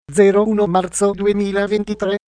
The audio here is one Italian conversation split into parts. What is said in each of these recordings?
01 marzo 2023.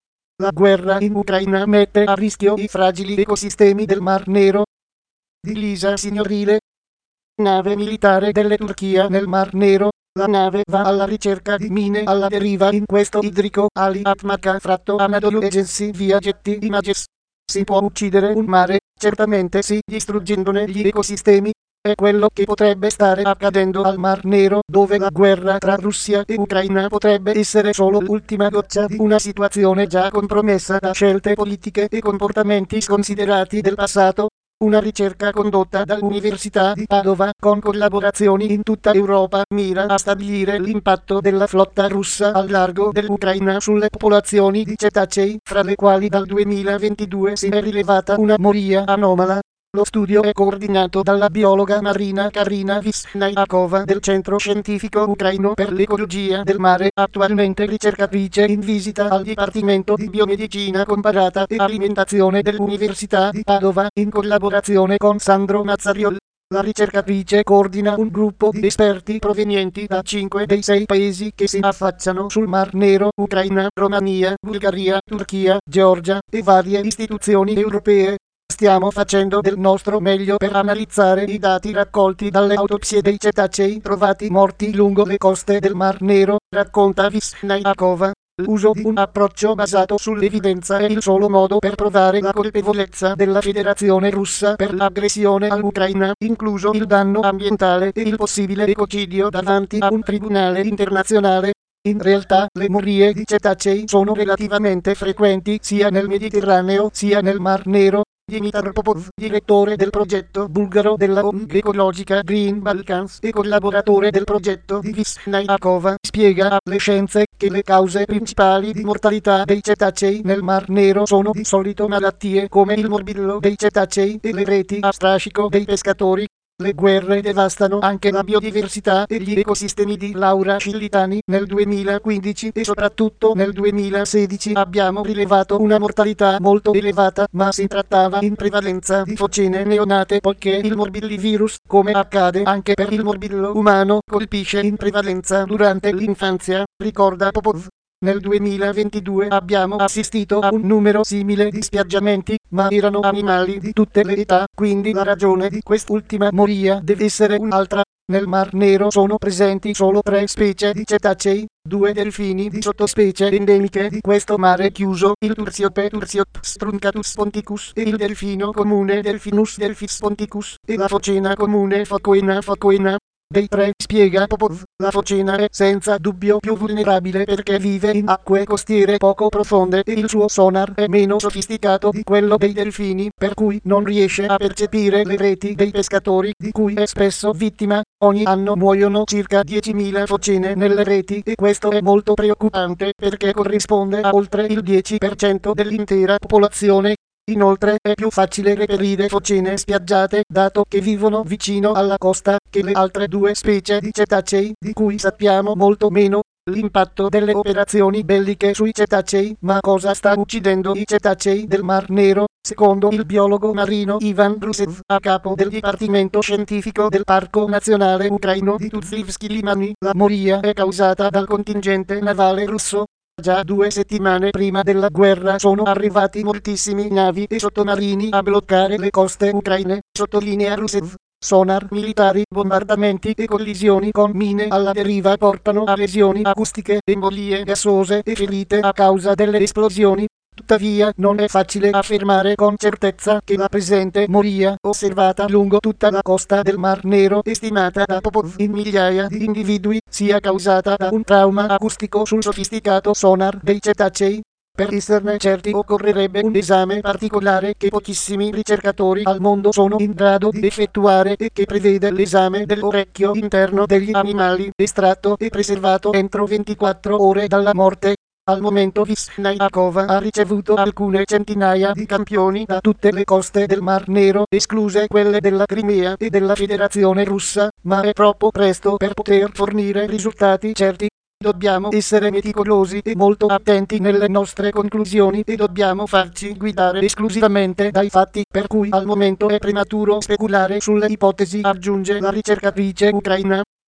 La guerra in Ucraina mette a rischio i fragili ecosistemi del Mar Nero. Di Lisa Signorile. Nave militare della Turchia nel Mar Nero. La nave va alla ricerca di mine alla deriva in questo idrico. Ali Atmaca fratto Anadolu Agency via Getty Images. Si può uccidere un mare? Certamente sì, distruggendone gli ecosistemi. È quello che potrebbe stare accadendo al Mar Nero, dove la guerra tra Russia e Ucraina potrebbe essere solo l'ultima goccia di una situazione già compromessa da scelte politiche e comportamenti sconsiderati del passato. Una ricerca condotta dall'Università di Padova, con collaborazioni in tutta Europa, mira a stabilire l'impatto della flotta russa al largo dell'Ucraina sulle popolazioni di cetacei, fra le quali dal 2022 si è rilevata una moria anomala. Lo studio è coordinato dalla biologa marina Karina Vishnayakova del Centro Scientifico Ucraino per l'Ecologia del Mare, attualmente ricercatrice in visita al Dipartimento di Biomedicina Comparata e Alimentazione dell'Università di Padova, in collaborazione con Sandro Mazzariol. La ricercatrice coordina un gruppo di esperti provenienti da 5 dei 6 paesi che si affacciano sul Mar Nero: Ucraina, Romania, Bulgaria, Turchia, Georgia e varie istituzioni europee. Stiamo facendo del nostro meglio per analizzare i dati raccolti dalle autopsie dei cetacei trovati morti lungo le coste del Mar Nero, racconta Vishnayakova. L'uso di un approccio basato sull'evidenza è il solo modo per provare la colpevolezza della Federazione Russa per l'aggressione all'Ucraina, incluso il danno ambientale e il possibile ecocidio davanti a un tribunale internazionale. In realtà, le morie di cetacei sono relativamente frequenti sia nel Mediterraneo sia nel Mar Nero. Dimitar Popov, direttore del progetto bulgaro della ONG ecologica Green Balkans e collaboratore del progetto di Vishnayakova, spiega alle Scienze che le cause principali di mortalità dei cetacei nel Mar Nero sono di solito malattie come il morbillo dei cetacei e le reti a strascico dei pescatori. Le guerre devastano anche la biodiversità e gli ecosistemi di Laura Scillitani. Nel 2015 e soprattutto nel 2016 abbiamo rilevato una mortalità molto elevata, ma si trattava in prevalenza di focine neonate poiché il morbillivirus, come accade anche per il morbillo umano, colpisce in prevalenza durante l'infanzia, ricorda Popov. Nel 2022 abbiamo assistito a un numero simile di spiaggiamenti, ma erano animali di tutte le età, quindi la ragione di quest'ultima moria deve essere un'altra. Nel Mar Nero sono presenti solo 3 specie di cetacei, 2 delfini di sottospecie endemiche di questo mare chiuso, il Tursiope Tursiops truncatus ponticus e il delfino comune Delphinus delphis ponticus, e la focena comune Phocoena phocoena. Dei 3, spiega Popov, la focena è senza dubbio più vulnerabile perché vive in acque costiere poco profonde e il suo sonar è meno sofisticato di quello dei delfini, per cui non riesce a percepire le reti dei pescatori, di cui è spesso vittima. Ogni anno muoiono circa 10.000 focene nelle reti e questo è molto preoccupante perché corrisponde a oltre il 10% dell'intera popolazione. Inoltre è più facile reperire focene spiaggiate, dato che vivono vicino alla costa, che le altre 2 specie di cetacei, di cui sappiamo molto meno. L'impatto delle operazioni belliche sui cetacei. Ma cosa sta uccidendo i cetacei del Mar Nero? Secondo il biologo marino Ivan Brusev, a capo del Dipartimento Scientifico del Parco Nazionale Ucraino di Tuzlivsky Limani, la moria è causata dal contingente navale russo. Già 2 settimane prima della guerra sono arrivati moltissimi navi e sottomarini a bloccare le coste ucraine, sottolinea Rusev. Sonar militari, bombardamenti e collisioni con mine alla deriva portano a lesioni acustiche, embolie gassose e ferite a causa delle esplosioni. Tuttavia non è facile affermare con certezza che la presente moria, osservata lungo tutta la costa del Mar Nero e stimata da Popov in migliaia di individui, sia causata da un trauma acustico sul sofisticato sonar dei cetacei. Per esserne certi occorrerebbe un esame particolare che pochissimi ricercatori al mondo sono in grado di effettuare e che prevede l'esame dell'orecchio interno degli animali, estratto e preservato entro 24 ore dalla morte. Al momento Vishnayakova ha ricevuto alcune centinaia di campioni da tutte le coste del Mar Nero, escluse quelle della Crimea e della Federazione Russa, ma è troppo presto per poter fornire risultati certi. Dobbiamo essere meticolosi e molto attenti nelle nostre conclusioni e dobbiamo farci guidare esclusivamente dai fatti, per cui al momento è prematuro speculare sulle ipotesi, aggiunge la ricercatrice ucraina.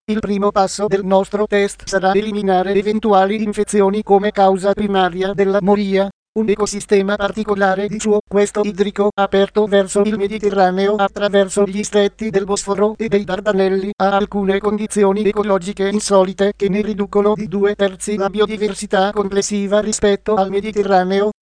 Il primo passo del nostro test sarà eliminare eventuali infezioni come causa primaria della moria. Un ecosistema particolare di suo, questo idrico, aperto verso il Mediterraneo attraverso gli stretti del Bosforo e dei Dardanelli, ha alcune condizioni ecologiche insolite che ne riducono di 2/3 la biodiversità complessiva rispetto al Mediterraneo.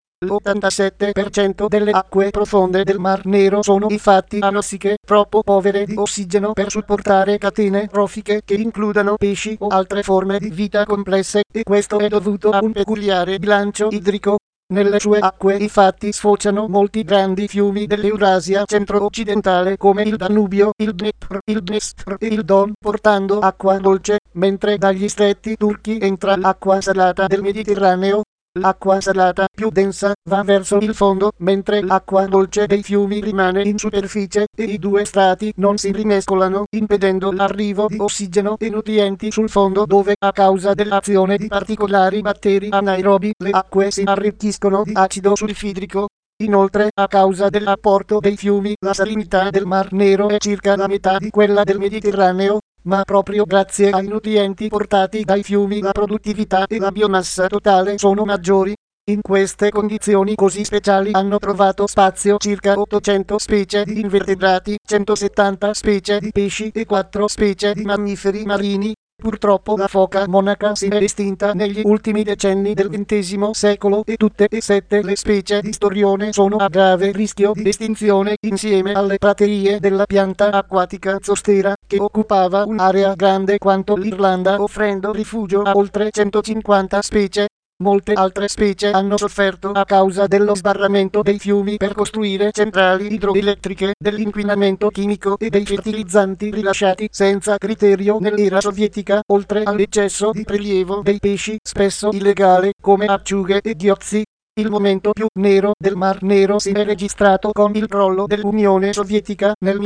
L'87% delle acque profonde del Mar Nero sono infatti anossiche, troppo povere di ossigeno per supportare catene trofiche che includano pesci o altre forme di vita complesse, e questo è dovuto a un peculiare bilancio idrico. Nelle sue acque infatti sfociano molti grandi fiumi dell'Eurasia centro-occidentale come il Danubio, il Dnepr, il Dnestr e il Don, portando acqua dolce, mentre dagli stretti turchi entra l'acqua salata del Mediterraneo. L'acqua salata, più densa, va verso il fondo, mentre l'acqua dolce dei fiumi rimane in superficie, e i due strati non si rimescolano, impedendo l'arrivo di ossigeno e nutrienti sul fondo dove, a causa dell'azione di particolari batteri anaerobi, le acque si arricchiscono di acido sulfidrico. Inoltre, a causa dell'apporto dei fiumi, la salinità del Mar Nero è circa la metà di quella del Mediterraneo. Ma proprio grazie ai nutrienti portati dai fiumi la produttività e la biomassa totale sono maggiori. In queste condizioni così speciali hanno trovato spazio circa 800 specie di invertebrati, 170 specie di pesci e 4 specie di mammiferi marini. Purtroppo la foca monaca si è estinta negli ultimi decenni del XX secolo e tutte e 7 le specie di storione sono a grave rischio di estinzione insieme alle praterie della pianta acquatica zostera, che occupava un'area grande quanto l'Irlanda offrendo rifugio a oltre 150 specie. Molte altre specie hanno sofferto a causa dello sbarramento dei fiumi per costruire centrali idroelettriche, dell'inquinamento chimico e dei fertilizzanti rilasciati senza criterio nell'era sovietica, oltre all'eccesso di prelievo dei pesci, spesso illegale, come acciughe e ghiozzi. Il momento più nero del Mar Nero si è registrato con il crollo dell'Unione Sovietica nel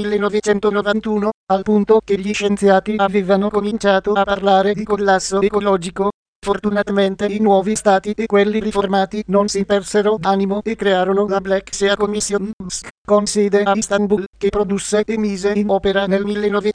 1991, al punto che gli scienziati avevano cominciato a parlare di collasso ecologico. Fortunatamente i nuovi stati e quelli riformati non si persero d'animo e crearono la Black Sea Commission, con sede a Istanbul, che produsse e mise in opera nel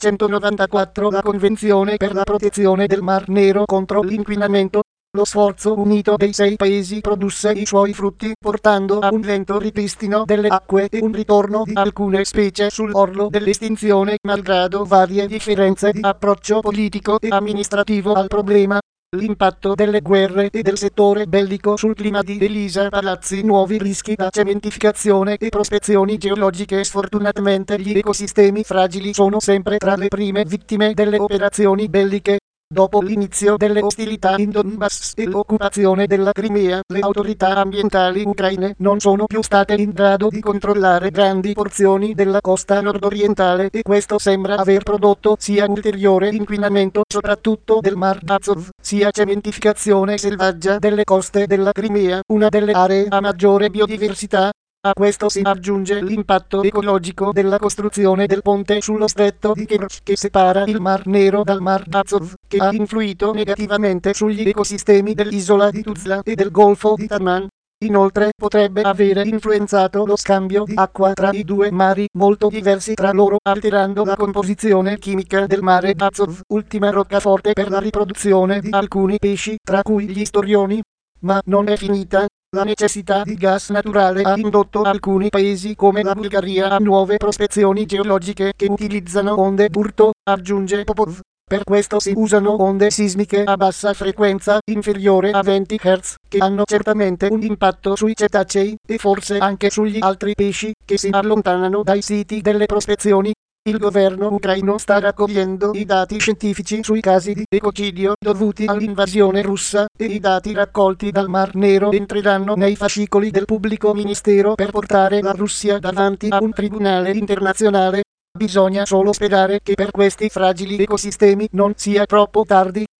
1994 la Convenzione per la protezione del Mar Nero contro l'inquinamento. Lo sforzo unito dei 6 paesi produsse i suoi frutti, portando a un lento ripristino delle acque e un ritorno di alcune specie sull'orlo dell'estinzione, malgrado varie differenze di approccio politico e amministrativo al problema. L'impatto delle guerre e del settore bellico sul clima di Elisa Palazzi. Nuovi rischi da cementificazione e prospezioni geologiche. Sfortunatamente gli ecosistemi fragili sono sempre tra le prime vittime delle operazioni belliche. Dopo l'inizio delle ostilità in Donbass e l'occupazione della Crimea, le autorità ambientali ucraine non sono più state in grado di controllare grandi porzioni della costa nordorientale, e questo sembra aver prodotto sia ulteriore inquinamento soprattutto del Mar Azov, sia cementificazione selvaggia delle coste della Crimea, una delle aree a maggiore biodiversità. A questo si aggiunge l'impatto ecologico della costruzione del ponte sullo stretto di Kerch che separa il Mar Nero dal Mar Azov, che ha influito negativamente sugli ecosistemi dell'isola di Tuzla e del Golfo di Taman. Inoltre potrebbe avere influenzato lo scambio di acqua tra i due mari, molto diversi tra loro, alterando la composizione chimica del Mare Azov, ultima roccaforte per la riproduzione di alcuni pesci, tra cui gli storioni. Ma non è finita. La necessità di gas naturale ha indotto alcuni paesi come la Bulgaria a nuove prospezioni geologiche che utilizzano onde Burto, aggiunge Popov. Per questo si usano onde sismiche a bassa frequenza, inferiore a 20 Hz, che hanno certamente un impatto sui cetacei, e forse anche sugli altri pesci, che si allontanano dai siti delle prospezioni. Il governo ucraino sta raccogliendo i dati scientifici sui casi di ecocidio dovuti all'invasione russa, e i dati raccolti dal Mar Nero entreranno nei fascicoli del pubblico ministero per portare la Russia davanti a un tribunale internazionale. Bisogna solo sperare che per questi fragili ecosistemi non sia troppo tardi.